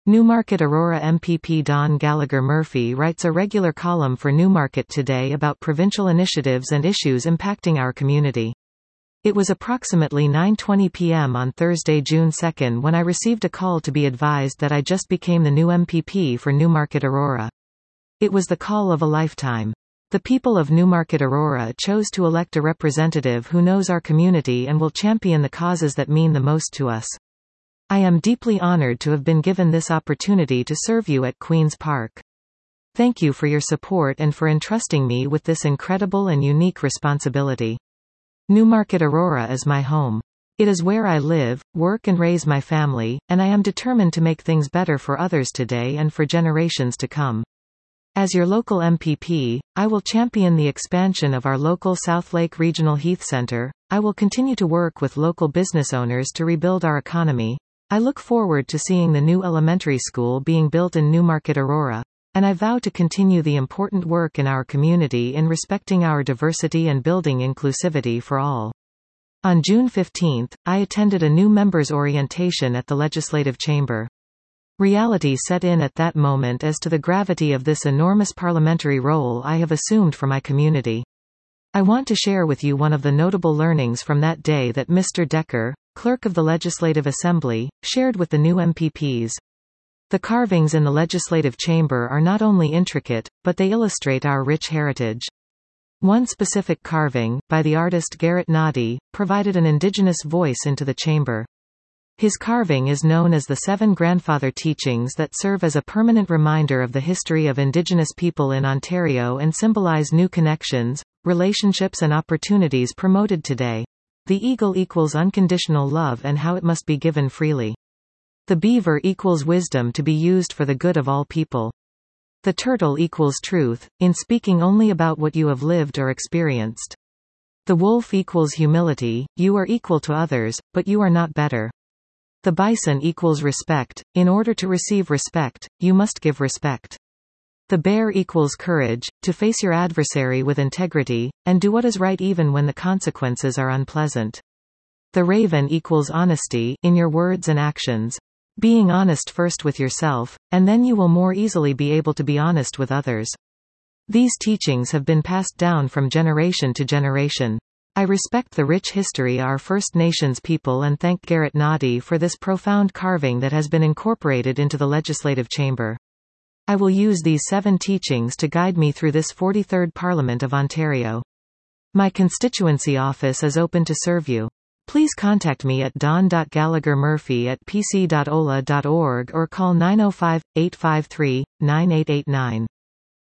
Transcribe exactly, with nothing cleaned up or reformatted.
Newmarket Aurora M P P Don Gallagher Murphy writes a regular column for Newmarket Today about provincial initiatives and issues impacting our community. It was approximately nine twenty p m on Thursday, June second when I received a call to be advised that I just became the new M P P for Newmarket Aurora. It was the call of a lifetime. The people of Newmarket Aurora chose to elect a representative who knows our community and will champion the causes that mean the most to us. I am deeply honored to have been given this opportunity to serve you at Queen's Park. Thank you for your support and for entrusting me with this incredible and unique responsibility. Newmarket Aurora is my home. It is where I live, work and raise my family, and I am determined to make things better for others today and for generations to come. As your local M P P, I will champion the expansion of our local Southlake Regional Heath Centre. I will continue to work with local business owners to rebuild our economy. I look forward to seeing the new elementary school being built in Newmarket Aurora. And I vow to continue the important work in our community in respecting our diversity and building inclusivity for all. On June fifteenth, I attended a new members' orientation at the Legislative Chamber. Reality set in at that moment as to the gravity of this enormous parliamentary role I have assumed for my community. I want to share with you one of the notable learnings from that day that Mister Decker, Clerk of the Legislative Assembly, shared with the new M P Ps. The carvings in the Legislative Chamber are not only intricate, but they illustrate our rich heritage. One specific carving, by the artist Garrett Noddy, provided an Indigenous voice into the chamber. His carving is known as the Seven Grandfather Teachings that serve as a permanent reminder of the history of Indigenous people in Ontario and symbolize new connections, relationships and opportunities promoted today. The eagle equals unconditional love and how it must be given freely. The beaver equals wisdom to be used for the good of all people. The turtle equals truth, in speaking only about what you have lived or experienced. The wolf equals humility, you are equal to others, but you are not better. The bison equals respect, in order to receive respect, you must give respect. The bear equals courage, to face your adversary with integrity, and do what is right even when the consequences are unpleasant. The raven equals honesty, in your words and actions. Being honest first with yourself, and then you will more easily be able to be honest with others. These teachings have been passed down from generation to generation. I respect the rich history of our First Nations people and thank Garrett Noddy for this profound carving that has been incorporated into the Legislative Chamber. I will use these seven teachings to guide me through this forty-third Parliament of Ontario. My constituency office is open to serve you. Please contact me at don dot gallagher murphy at p c dot o l a dot org or call nine oh five, eight five three, nine eight eight nine.